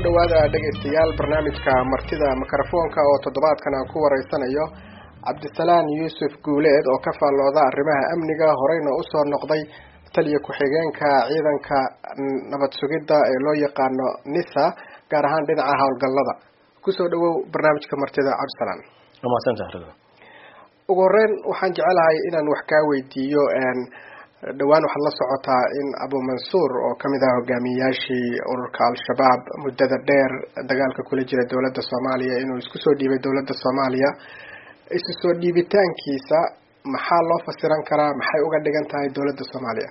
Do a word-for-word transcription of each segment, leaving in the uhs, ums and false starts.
dhawaada dhageystayaal barnaamijka martida mikrofoonka oo toddobaadkan aan ku wareysanayo Cabdisalaan Yuusuf Guuleed oo ka faallooda arrimaha amniga horeyna u soo noqday taliye ku-xigeenka ciidanka nabad sugidda ee loo yaqaano NISA gaar ahaan dhinaca howlgallada. Kusoo dhawow barnaamijka martida Cabdisalaan. ugu horeyn waxaan jecelahay inaan wax ka weydiiyo een dhawaan waxaad la socotaa in Abu Mansuur oo kamid ah hogaamiyaashii ururka Al-Shabaab muddada dheer dagaalka kula jira dawladda Soomaaliya inuu isku soo dhiibay dawladda Soomaaliya. Isu soo dhiibitaankiisa maxaa loo fasiran karaa, maxay uga dhigan tahay dawladda Soomaaliya?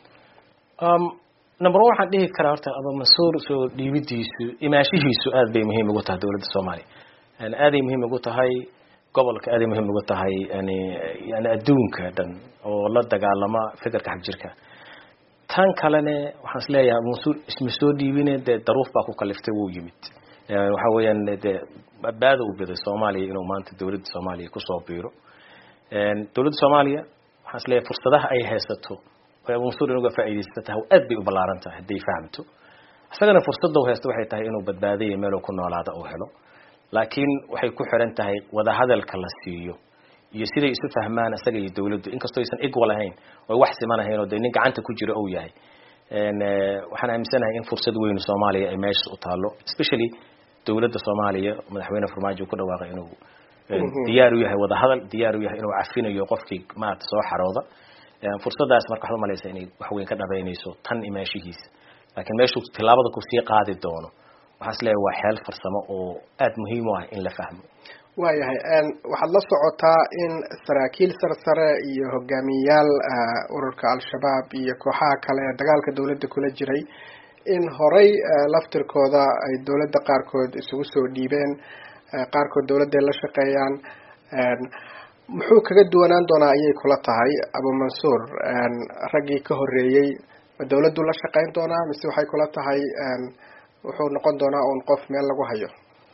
um number one waxaan dhihi karaa horta Abu Mansuur soo dhiibidiisu imaashihiisu aad bay muhiim ugu tahay dawladda Soomaaliya. Aan aad ay muhiim ugu tahay gobolka aad ay muhiim ugu tahay yani yani adduunka dhan oo la dagaalama fikirka xaq jirka. Tan kalena waxaan isleeyahay Abu Mansuur isma soo dhiibinay de daruuf baa ku kaliftay wuu yimid. waxa weeyaan de baad u biday Soomaaliya inuu maanta dawladda Soomaaliya ku soo biiro. een dawladda Soomaaliya waxaan isleeyahay fursadaha ay haysato oo Abu Mansuur inuu ka faa'iideysto aad bay u ballaaran tahay haday fahamto. asagana fursadda uu haysto waxay tahay inuu badbaadiyo meel uu ku noolaado oo helo. laakiin waxay ku xiran tahay wada hadalka la siiyo iyo siday isu fahmaan asaga iyo dawladdu inkastoo aysan equal ahayn oo wax simanahayn oo nin gacanta ku jira oo yahay. een waxaan aaminsanahay in fursad weyn Soomaaliya ay meesha u taalo, especially dawladda Soomaaliya madaxweyne Farmaajo ku dhawaaqay inuu diyaar u yahay wada hadal, diyaar u yahay inuu cafinayo qofkii maanta soo xarooda. fursadaas marka waxa malaysa inay wax weyn ka dhabeynayso tan imaashihiisa. laakiin meeshu tilaabada ku sii qaadi doono waxaas leeyahay waa xeel farsamo oo aad muhiim u ah in la fahmo. waayahay een waxaad la socotaa in saraakiil sarsare iyo hogaamiyayaal ururka Al-Shabaab iyo kooxaha kale ee dagaalka dawladda kula jiray in horey laftirkooda ay dawladda qaarkood isugu soo dhiibeen, qaarkood dawladda la shaqeeyaan. een muxuu kaga duwanaan doonaa ayay kula tahay Abu Mansuur een raggii ka horeeyay dawladdu la shaqeyn doonaa mise waxay kula tahay een wuxuu noqon doonaa on qof meel lagu hayo?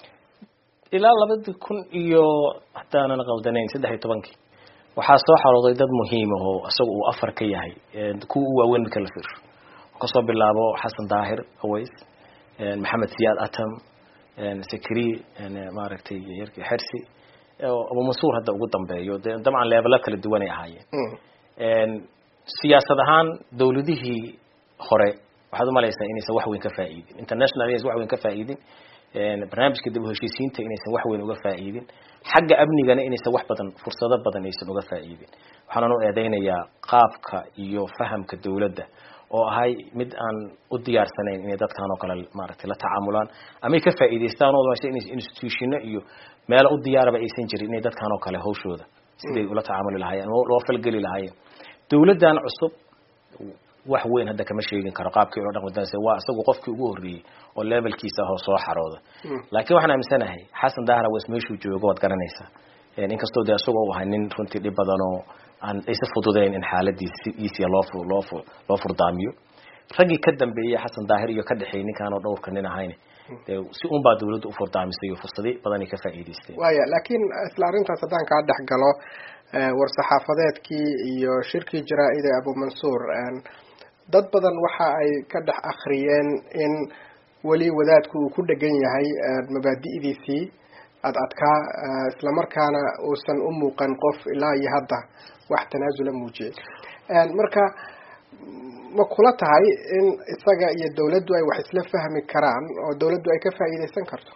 ilaa labada kun iyo haddaan aan qaldanayn saddex iyo tobankii waxaa soo xarooday dad muhiim ah oo asagu uu afar ka yahay kuwa uu waaweyn ka la fiir ka soo bilaabo Xasan Daahir Aways, Maxamed Siyaad Atam, Sakri maaragtay yarkii Xirsi, Abu Mansuur hadda ugu dambeeyo dabcan level kala duwan ay ahaayeen. een siyaasad ahaan dawladihii hore waxaad u malaysaa inaysan wax weyn ka faa'iidin, international areas wax weyn ka faa'iidin, een barnaamijka dib u heshiisiinta inaysan wax weyn uga faa'iidin, xagga amnigana inaysan wax badan fursado badan aysan uga faa'iidin. waxaan u eedeynayaa qaabka iyo fahamka dawladda oo ahay mid aan u diyaarsanayn inay dadkan oo kale maaragtay la tacaamulaan ama ay ka faa'iideystaan oo meesha institution iyo meel u diyaaraba aysan jirin inay dadkan oo kale hawshooda sidii ula tacaamuli lahaayeen oo loo falgali lahaayeen. dawladdan cusub wax weyn hadda kama sheegin karo qaabkii uu dhaqmo waa asagu qofkii ugu horeeyay oo levelkiisa ah oo soo xarooda. laakiin waxaan aaminsanahay Xasan Daahir Aways meeshuu joogo waad garanaysaa. een inkastoo de asagoo u ahay nin runtii dhib badan oo aan aysa fududeyn in xaaladiisa loo loo loo furdaamiyo. raggii ka dambeeyay Xasan Daahir iyo ka dhaxay ninkan oo dhowrka nin ahayn si uun baa dawladdu u furdaamisay fursado badan ay ka faa'iideystay. waaya laakiin isla arintaas haddaan ka dhex galo war saxaafadeedkii iyo shirkii jaraa'id Abu Mansuur een dad badan waxa ay ka dhex akhriyeen in wali wadaadku uu ku dhagan yahay mabaadi'diisii ad adka isla markaana uusan u muuqan qof ilaa iyo hadda wax tanaasula muujiyay. een marka ma kula tahay in isaga iyo dawladdu ay wax isla fahmi karaan oo dawladdu ay ka faa'iideysan karto?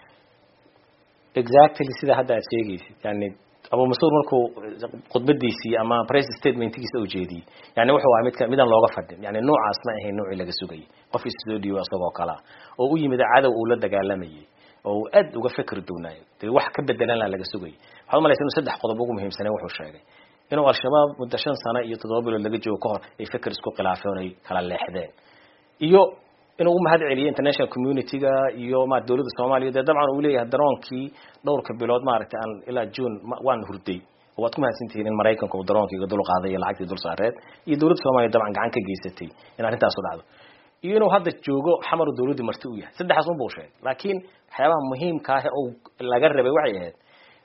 exactly sida hadda aad sheegaysid. yani Abu Mansuur markuu khudbadiisii ama press statementkiisa u jeediyay yani wuxuu ahaa mid ka midan looga fadhin yani noocaas ma ahayn nooci laga sugayay qof isoo dhiibo asagoo kala oo u yimid cadow uu la dagaalamayay oo aad uga fikir doonaayo de wax ka bedelan laga sugayay. waxaan malaysaa inuu saddex qodob ugu muhiimsanaa wuxuu sheegay inuu Al-Shabaab muddo shan sano iyo toddoba bilood laga joogo ka hor ay fikir isku khilaafeen ay kala leexdeen iyo inuu u mahad celiyo international community-ga iyo ma dawladda Soomaaliya dabcan uu leeyahay daroonkii dhowrka bilood maaragtay aan ilaa June waan hurday oo waad ku mahadsantihiin in Mareykanka uu daroonkii dul qaaday lacagtii dul saareed iyo dawladda Soomaaliya dabcan gacan ka geysatay in arrintaas u dhacdo iyo inuu hadda joogo xamar dawladda marti u yahay. saddexaas un buu sheegay laakiin waxyaabaha muhiimka ah oo laga rabay waxay ahayd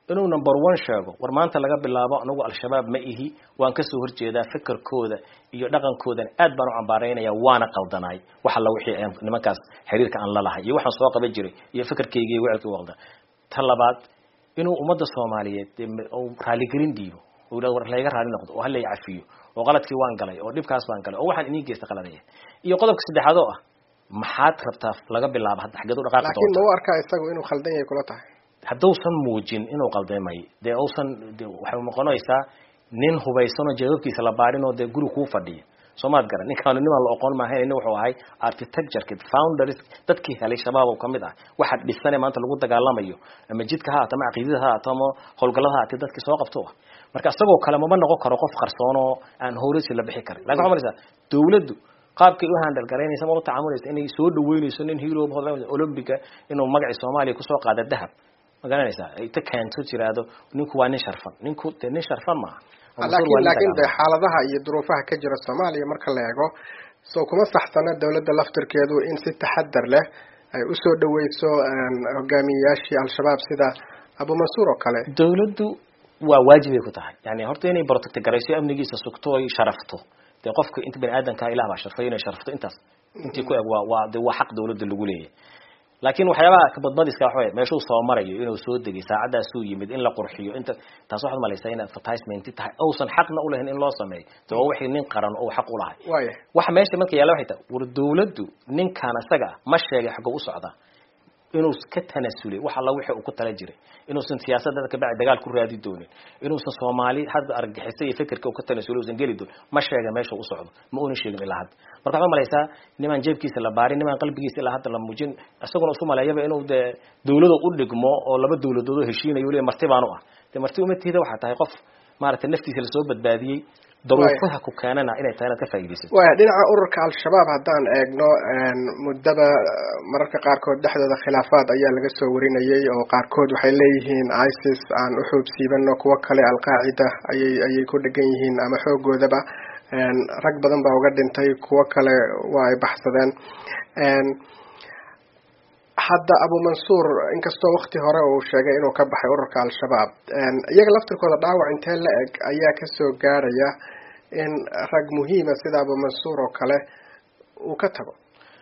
inuu number one sheego war maanta laga bilaabo anagu al-shabaab ma ihi waan ka soo horjeedaa fikirkooda iyo dhaqankooda aad baan u cambaaraynaya waana qaldanay waxa la wixii aan nimankaas xiriirka aan la lahay iyo waxaan soo qaban jiray iyo fikirkayga iyo wixii waqda talabaad inuu ummadda Soomaaliyeed oo raali gelin diibo oo war la iga raali noqdo oo hal la yafiyo oo qaladkii waan galay oo dhibkaas waan galay oo waxaan inii geystay qaladaya iyo qodobka saddexaad oo ah maxaad rabtaa laga bilaabo hadda xageed u dhaqaaqdo laakiin ma arkaa isagu inuu khaldan yahay kula tahay haddausan muujin inuu qaldeemay dee uusan waxay noqonaysaa nin hubaysan oo jeedabkiisa la baarin oo dee guri kuu fadhiya soomaad garan ninkaan niman la aqoon maahayn in wuxuu ahay architecture founders dadkii helay shabaab oo kamid ah waxa dhisane maanta lagu dagaalamayo ama jidka ha ama aqoonsiga ha ama howlgallada ha dadkii soo qabto marka asagoo kale ma noqon karo qof qarsoon oo aan howlisi la bixi karin laakiin waxaa maraysa dawladdu qaabkii u handle gareynaysa ma u tacaamulaysa inay soo dhaweynayso nin hero Olympic inuu magaca Soomaaliya ku soo qaado dahab magaranaysa ay ta keento tiraado ninku waa nin sharfan ninku nin sharfan ma laakiin laakiin de xaaladaha iyo duruufaha ka jira Soomaaliya marka la eego soo kuma saxsana dawladda laftirkeedu in si taxaddar leh ay u soo dhaweyso hogaamiyaashii al-shabaab sida Abu Mansour oo kale dawladdu waa waajib ay ku tahay yani horta inay protect garayso amnigiisa sugto ay sharafto de qofka inta bani aadanka ilaaha baa sharfay inay sharafto intaas intii ku eg waa waa de waa xaq dawladda lagu leeyahay laakiin waxyaabaha ka badbadiska waxa weeye meeshuu soo marayo inuu soo degay saacadaas uu yimid in la qurxiyo inta taas waxaad malaysaa in advertisement tahay oosan xaqna u lahayn in loo sameeyo too wixii nin qaran oo xaq u lahay waxa meesha markii yaala waxay tahay war dawladdu ninkan asaga ma sheegay xaq u socda inuu ka tanasulay waxa la wixii uu ku tala jiray inuu san siyaasadda ka bacay dagaal ku raadi doonin inuu san Soomaali hadda argixisay fikirka uu ka tanasulay uu san gali doon ma sheegay meesha uu socdo ma uu sheegin ilaa hadda marka waxaa malaysaa niman jeebkiisa la baarin niman qalbigiisa ilaa hadda la muujin asaguna u Soomaaliyeeba inuu dawladda u dhigmo oo laba dawladood oo heshiinayo leeyahay martibaan u ah de marti umatiida waxa tahay qof maaragtay naftiisa la soo badbaadiyay daruufaha ku keenana inay tahay ka faa'iideysan waa dhinaca ururka al-shabaab haddaan eegno muddada mararka qaarkood dhexdooda khilaafaad ayaa laga soo warinayay oo qaarkood waxay leeyihiin ISIS aan u xoobsiibano kuwa kale al-qaacida ayay ayay ku dhagan yihiin ama xoogoodaba rag badan baa uga dhintay kuwa kale waa ay baxsadeen hadda Abu Mansour inkastoo waqti hore uu sheegay inuu ka baxay ururka al-shabaab iyaga laftirkooda dhaawac intee la eg ayaa ka soo gaaraya in rag muhiima sida Abu Mansour oo kale uu ka tago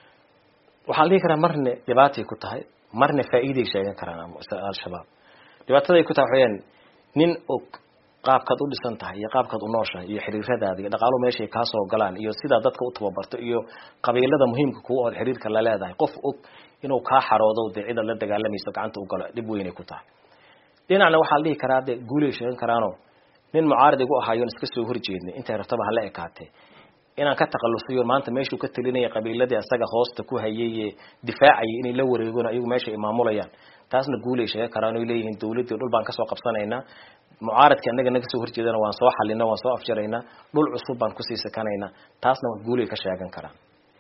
waxaan leeyahay karaa marne dhibaatay ku tahay marne faa'iido sheegan karaan al-shabaab dhibaatada ay ku tahay waxaan nin oo qaabkaad u dhisan tahay iyo qaabkaad u nooshahay iyo xiriiradaada iyo dhaqaalo meeshay ka soo galaan iyo sida dadka u tababarto iyo qabiilada muhiimka ku ah xiriirka la leedahay qof og inuu ka xaroodo deecida la dagaalamayso gacanta u galo dib weyn ay ku tahay dhinacna waxa la dhihi karaa de guulay sheegan karaano nin mucaarad igu ahaayo iska soo horjeednay inta rabtaba hala ekaatay inaan ka taqallusiyo maanta meeshuu ka talinay qabiiladii asaga hoosta ku hayay difaacay inay la wareegoon ayagu meesha imaamulayaan taasna guulay sheegan karaan oo leeyihiin dawladda dhul baan ka soo qabsanaynaa mucaaradka anaga naga soo horjeedana waan soo xalina waan soo afjarayna dhul cusub baan ku sii sakanayna taasna wax guulay ka sheegan karaan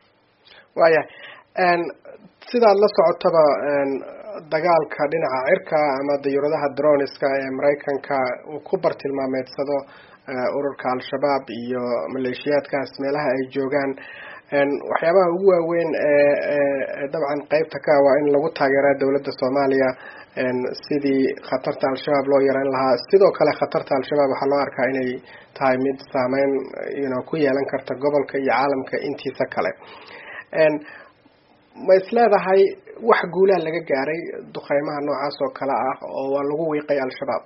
waaya een sidaad la socotaba een dagaalka dhinaca cirka ama diyuuradaha droneska ee Mareykanka uu ku bartilmaameedsado ururka al-shabaab iyo maleeshiyaadkaas meelaha ay joogaan een waxyaabaha ugu waaweyn ee dabcan qaybta ka waa in lagu taageeraa dawladda Soomaaliya een sidii khatarta al-shabaab loo yareyn lahaa sidoo kale khatarta al-shabaab waxa loo arkaa inay tahay mid saameyn inuu ku yeelan karto gobolka iyo caalamka intiisa kale een ma isleedahay wax guulaha laga gaaray duqeymaha noocaas oo kala ah oo waa lagu wiiqay al-shabaab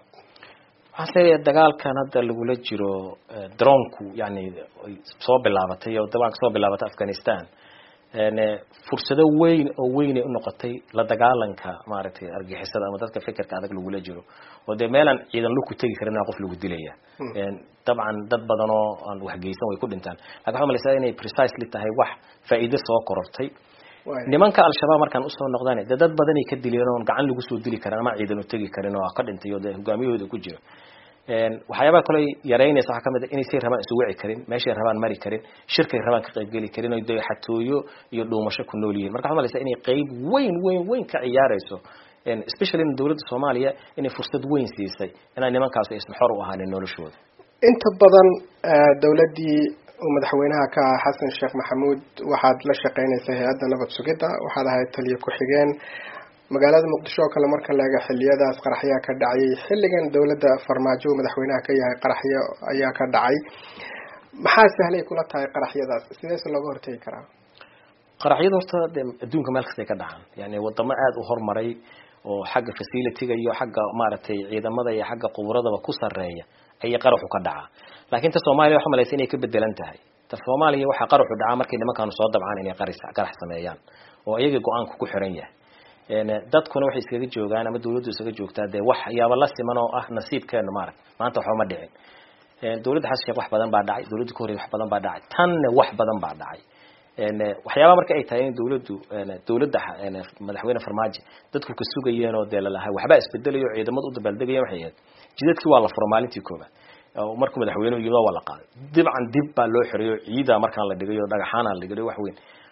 waxaa dagaalkan hadda lagula jiro droonku yani soo bilaabatay oo dabaan soo bilaabatay Afghanistan een fursado weyn oo weyn u noqotay la dagaalanka maaragtay argixisada ama dadka fikirka adag lagula jiro oo de meelan ciidan lagu tagi karina qof lagu dilaya een dabcan dad badan oo aan wax geysan way ku dhintaan laakiin waxa malaysaa inay precisely tahay wax faa'iido soo korortay nimanka al-shabaab markaan u soo noqdaan dad badan ay ka dileen oo gacan lagu soo dili karaan ama ciidan u tagi karin oo ka dhintay oo hogaamiyahooda ku jiro een waxyaabo kale yareynaysa waxa kamid ah inay si rabaan isu wici karin meesha rabaan mari karin shirkay rabaan ka qayb gali karin oo day xatooyo iyo dhuumasho ku nool yihiin marka waxa malaysaa inay qayb weyn weyn weyn ka ciyaarayso een especially in dawladda Soomaaliya inay fursad weyn siisay inay nimankaas ay xor u ahaadeen noloshooda inta badan dawladdii madaxweynaha ka Xasan Sheekh Maxamuud waxaad la shaqeynaysaa hay'adda nabad sugidda waxaad ahayd taliye ku xigeen magaalada muqdisho oo kale marka laga xiliyadaas qaraxyaa ka dhacay xilligan dawladda farmaajo madaxweynaha ka yahay qaraxyo ayaa ka dhacay maxaa sahlay kula tahay qaraxyadaas sidee se looga hortagi karaa qaraxyada horta adduunka meel kasta ay ka dhacaan yani wadamo aad u hormaray oo xagga facility-ga iyo xagga maaragtay ciidamada iyo xagga quburadaba ku sareeya ay qaraxu ka dhacaa laakiin ta Soomaaliya waxa malaysan inay ka bedelan tahay ta Soomaaliya waxa qaraxu dhacaa markay nimankan soo dabcaan inay qarax qarax sameeyaan oo ayaga go'aanku ku xiran yahay een dadkuna waxay iskaga joogaan ama dawladdu iskaga joogtaa de wax yaaba la siman oo ah nasiibkeena maarag maanta waxa ma dhicin een dawladda xasan wax badan baa dhacay dawladda ku horay wax badan baa dhacay tan wax badan baa dhacay een waxyaaba marka ay tahay dawladdu een dawladda een madaxweyne farmaajo dadku ka sugayeen oo deelalahay waxba isbedelayo ciidamadu u dabaaldegayeen waxay ahayd jidadkii waa la furo maalintii koobaad oo markuu madaxweynuhu yimid waa la qaaday dibcan dib baa loo xiriyo ciida markaan la dhigayo dhagaxaana la dhigayo wax weyn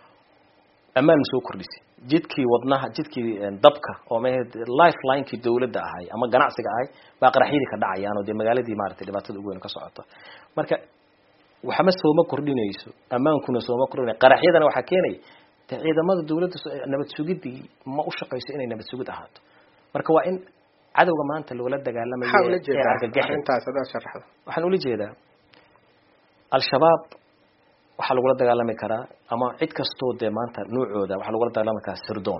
amaan soo kordhisay jidkii wadnaha jidkii dabka oo ma lifeline-kii dawladda ahay ama ganacsiga ahay baa qaraxyadii ka dhacayaan oo de magaaladii maartay dhibaatada ugu weyn ka socoto marka waxa ma soo ma kordhinayso amaankuna soo ma kordhinay qaraxyadana waxa keenay ciidamada dawladda nabad sugidii ma u shaqeyso inay nabad sugid ahaato marka waa in cadawga maanta loola dagaalamayo ee argagaxintaas aad sharaxdo waxaan ula jeedaa al-shabaab waxa lagu la dagaalami karaa ama cid kasto de maanta nuucooda waxa lagu la dagaalami karaa sirdoon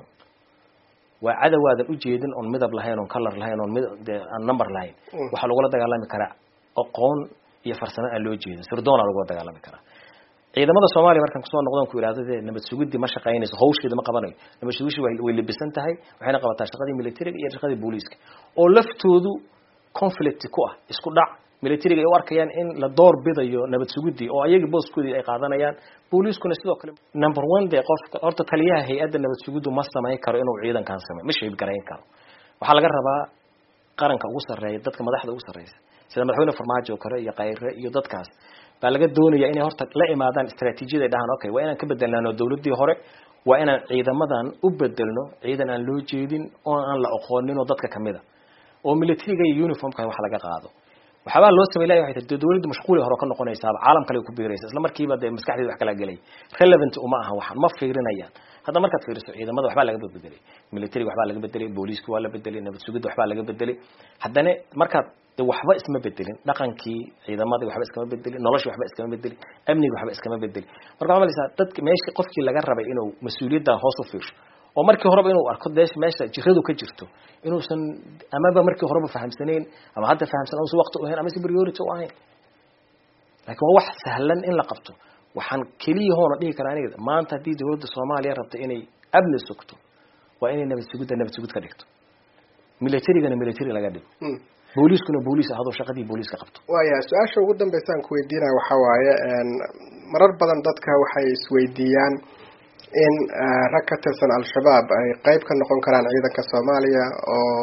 waa cadawaada u jeedin on midab lahayn on color lahayn on aan number lahayn waxa lagu la dagaalami karaa aqoon iyo farsamo aan loo jeedin sirdoon lagu la dagaalami karaa ciidamada Soomaaliya markan ku soo noqdaan ku yiraahdo nabad sugidii ma shaqeynayso hawsheeda ma qabanayo nabad sugidii way libisan tahay waxayna qabataa shaqadii militariga iyo shaqadii booliiska oo laftoodu conflict ku ah isku dhac militariga ay u arkayaan in la door bidayo nabad sugidii oo ayaga booskoodii ay qaadanayaan booliiskuna sidoo kale number one de qof horta taliyaha hay'adda nabad sugidu ma sameyn karo inuu ciidankan sameeyo ma shaqeyn gareyn karo waxa laga rabaa qaranka ugu sareeya dadka madaxda ugu sareeyay sida madaxweyne farmaajo kare iyo qayre iyo dadkaas baa laga doonayaa inay horta la imaadaan istaraatiijiyada ay dhahan okay waa inaan ka bedelnaano dawladdii hore waa inaan ciidamadan u bedelno ciidan aan loo jeedin oo aan la aqoonin oo dadka kamida oo militariga iyo uniformka wax laga qaado waxba loo sameeyay waxay tahay dawladdu mashquul hore ka noqonaysaa caalam kale ku biiraysa isla markiiba de maskaxdeeda wax kala galay relevant uma aha waxan ma fiirinayaan hadda markaad fiiriso ciidamada waxba laga bedelay militariga waxba laga bedelay booliisku waa la bedelay nabad sugidda waxba laga bedelay haddana markaad de waxba isma bedelin dhaqankii ciidamada waxba iskama bedelin nolosha waxba iskama bedelin amniga waxba iskama bedelin marka ma maleysa dadka meeshii qofkii laga rabay inuu mas'uuliyadda hoos u fiirsho oo markii horeba inuu arko deesh meesha jiradu ka jirto inuu san amaba markii horeba fahamsaneen ama hadda fahamsan oo waqti u heen ama si priority u ahayn laakiin wax sahlan in la qabto waxaan kaliya hoona dhigi karaa aniga maanta hadii dawladda Soomaaliya rabto inay amni sugto waa inay nabad sugidda nabad sugid ka dhigto militariga military laga dhigo booliiskuna booliis ahado shaqadii booliiska qabto waaya su'aasha ugu dambeysaan ku weydiinaa waxa waaye marar badan dadka waxay isweydiiyaan in rag ka tirsan al-shabaab ay qayb ka noqon karaan ciidanka Soomaaliya oo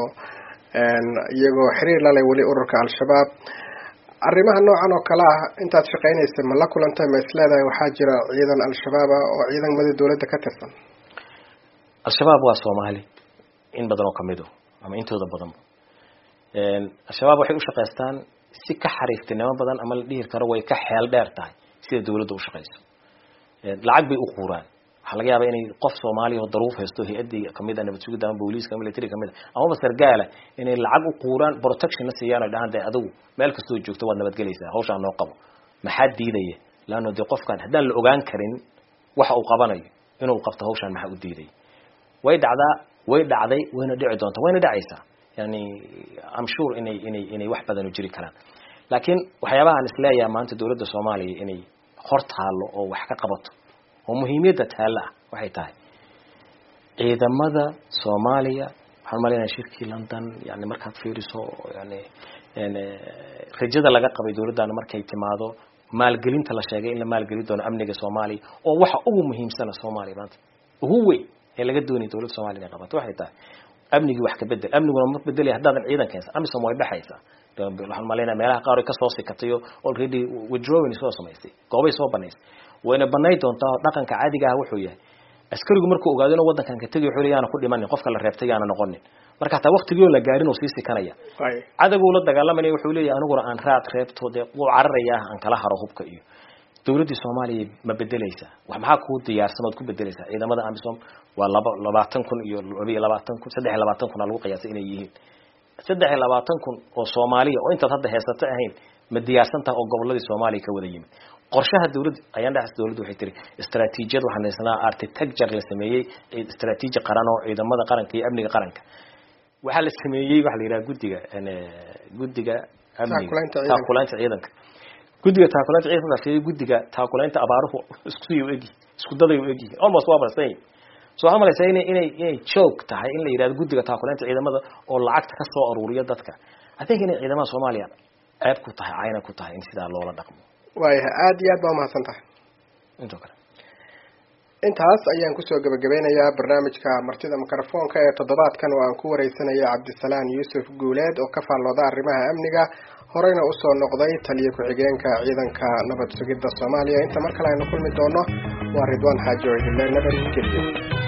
iyagoo xiriir la leh wali ururka al-shabaab arrimaha noocan oo kala ah intaad shaqeynaysa ma la kulantay ma isleedahay waxaa jira ciidan al-shabaab oo ciidamada dawladda ka tirsan al-shabaab waa Soomaali in badan oo kamid ah ama intooda badan een al-shabaab waxay u shaqeystaan si ka xariiftinimo badan ama la dhigi karo way ka xeel dheer tahay sida dawladdu u shaqeyso een lacag bay u quuraan waxa laga yaabaa inay qof Soomaali oo daruuf haysto hay'adii kamid ah nabad sugidda ama booliiska military kamid ah ama sargaala inay lacag u quuraan protection la siiyaan dhahan day adigu meel kasto joogto waad nabad galaysaa hawsha noo qabo maxaa diidaya laano de qofkan hadaan la ogaan karin waxa uu qabanayo inuu qabto hawshan maxaa u diiday way dhacdaa way dhacday wayna dhici doontaa wayna dhacaysaa yani I'm sure inay inay inay wax badan u jiri karaan laakiin waxyaabaha aan isleeyahay maanta dawladda Soomaaliya inay hortaalo oo wax ka qabato oo muhiimada taala waxay tahay ciidamada Soomaaliya waxaan maleynaa shirkii London yani markaad fiiriso yani een rajada laga qabay dawladdan markay timaado maalgelinta la sheegay in la maalgelin doono amniga Soomaaliya oo waxa ugu muhiimsan Soomaaliya maanta ugu weyn ee laga doonay dawladda Soomaaliya qabato waxay tahay amniga wax ka bedel amniguna ma bedelay haddaadan ciidankeena ama Soomaaliya baxaysa waxaan maleynaa meelaha qaar ay ka soo sikatayo already withdrawing soo samaysay goobay soo banaysay wayna banay doontaa dhaqanka caadiga ah wuxuu yahay askarigu markuu ogaado inuu wadankan ka tagay wuxuu leeyahay ku dhiman qofka la reebtay yaana noqonin marka taa waqtigii la gaarin oo sii sikanaya cadagu la dagaalamay wuxuu leeyahay aniguna aan raad reebto de uu cararaya aan kala haro hubka iyo dawladda Soomaaliya ma bedelaysa wax maxaa ku diyaarsan oo ku bedelaysa ciidamada AMISOM waa labaatan kun iyo labaatan kun saddex iyo labaatan kun lagu qiyaasay inay yihiin saddex iyo labaatan kun oo Soomaaliya oo inta hadda heesata ahayn ma diyaarsan tahay oo goboladii Soomaaliya ka wada yimid qorshaha dawladda ayaan dhaxas dawladdu waxay tiri istaraatiijiyad waxaan haysanaa architecture la sameeyay istaraatiiji qaran oo ciidamada qaranka iyo amniga qaranka waxa la sameeyay wax la yiraahdo gudiga gudiga amniga taakulaynta ciidanka gudiga taakulaynta ciidanka fiiyo gudiga taakulaynta abaaruhu isku sii weegi isku daday weegi almost waa barasay soo amalaysa inay inay inay joog tahay in la yiraahdo gudiga taakulaynta ciidamada oo lacagta ka soo aruuriyo dadka I think inay ciidamada Soomaaliya aad ku tahay ayna ku tahay in sida loola dhaqmo waayaha aad iyo aad baa mahadsan tahay inta kale intaas ayaan kusoo gabagabeynayaa barnaamijka martida mikrofoonka ee toddobaadkan oo aan ku wareysanaya Cabdisalaan Yuusuf Guuleed oo ka faallooda arrimaha amniga horeyna u soo noqday taliye ku-xigeenka ciidanka nabad sugidda Soomaaliya inta mar kale aynu kulmi doono waa Ridwaan Xaaji oo idin leeyahay nabad gelyo